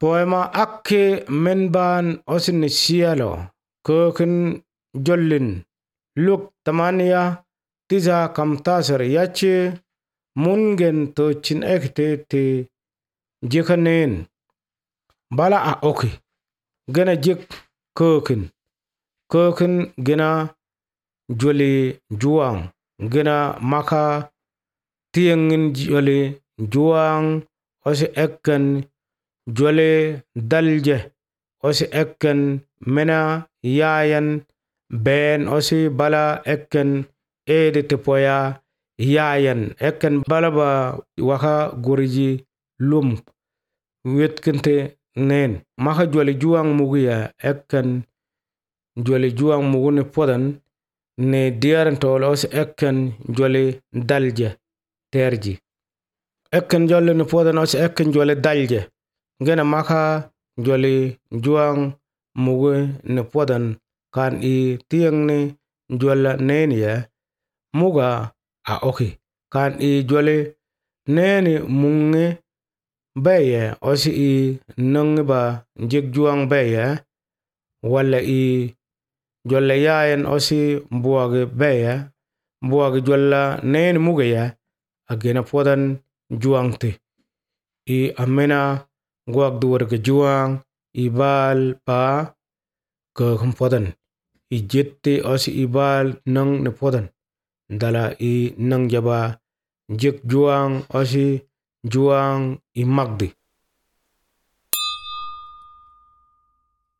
Poema akke menban osin sialo kokin jollin luk tamania tiza kamtasar yache mungen to chin ekte te jikanen bala a oki gena jik kokin gena joli juang gena maka tiengin joli juang osi ekken jole dalje osi ekken mena yayan ben osi bala ekken ede tepoya yayan ekken bala ba waka guriji lum wetkente nen maka jole juang mugiya ekken jole juang mugune podan ne diaran tol osi ekken jole dalje terji ekken jole ne podan osi ekken jole dalje ngena maka joli juang mugu ne podan kan i tiang ne jola nenia muga a oki kan i joli neni munge beye osi i nang ba jik juang beye wala i jola yayan osi buwage beye buwage jola neni muga ya agena podan juang te i amena guak duwar ke juang ibal pa ke podan i jette osi ibal nang ne podan dala i nang jaba jik juang osi juang i magdi